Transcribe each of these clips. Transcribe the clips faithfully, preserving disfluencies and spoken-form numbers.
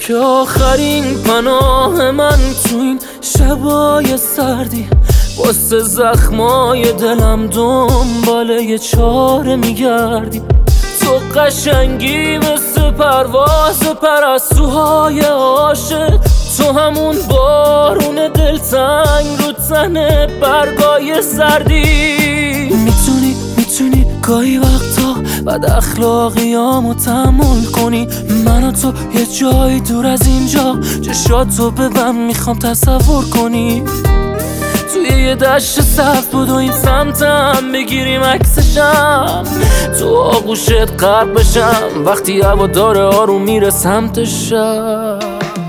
که آخرین پناه من تو این شبای سردی، واسه زخمای دلم دنبال یه چاره میگردی. تو قشنگی مثل پرواز پرستوهای عاشق، تو همون بارون دلتنگ رو تن برگای سردی. میتونی میتونی گاهی وقتا بد اخلاقیامو تحمل کنی، من و تو یه جایی دور از اینجا، چشاتو ببند میخوام تصور کنی. توی یه دشت صف بدویم سمتم، بگیریم عکسشم، تو آغوشت غرق بشم وقتی هوا داره آروم میره سمت شب.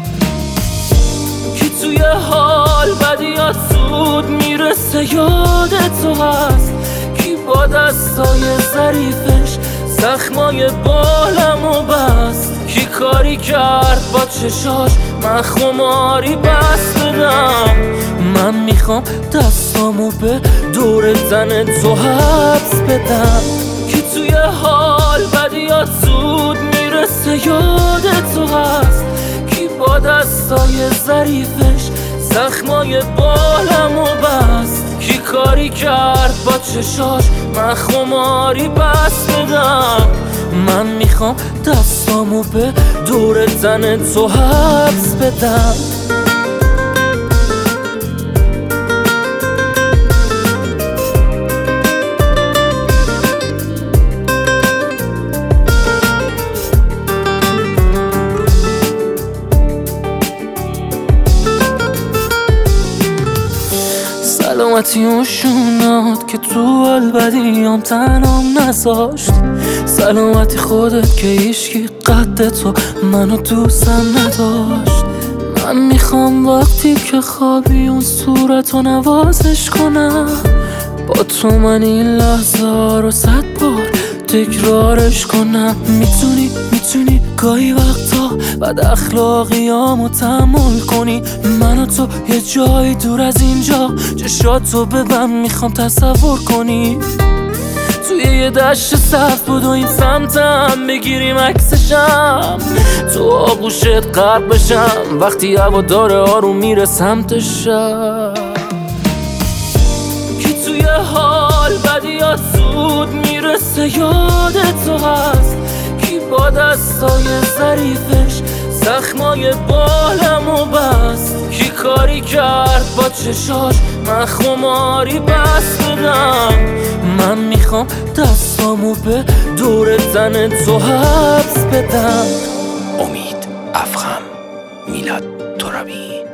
کی توی حال بدیات زود میرسه یاد تو هست، کی با دستای ظریفش زخمای بالمو بست، کی کاری کرد با چشاش من خماری بس بدم. من میخوام دستامو به دور تن تو حبس بدم. کی توی حال بدیات زود میرسه یاد تو هست، کی با دستای ظریفش زخمای بالمو بست، کی کاری کرد با چشاش من خماری بس بدم. من میخوام دستامو به دور تن تو حبس بدم. سلامتی اون شونات که تو حال بدیام تنام نذاشت، سلامتی خودت که ایشکی قد تو منو دوستم نداشت. من میخوام وقتی که خوابی اون صورتو نوازش کنم، با تو من این لحظه ها رو صد بار تکرارش کنم. میتونی میتونی گاهی وقتا بد اخلاقیامو تحمل کنی، من و تو یه جایی دور از اینجا، چشاتو ببند میخوام تصور کنی. توی یه دشت صف بدویم سمتم، بگیریم عکسشم، تو آغوشت غرق بشم وقتی هوا داره آروم میره سمت شب. کی توی حال بدیات زود میرسه یاد تو هست، کی با دستای ظریفش زخمای بالمو بست، کی کاری کرد با چشاش من خماری بس بدم. من میخوام دستامو به دور تن تو حبس بدم. امید افخم، میلاد ترابی.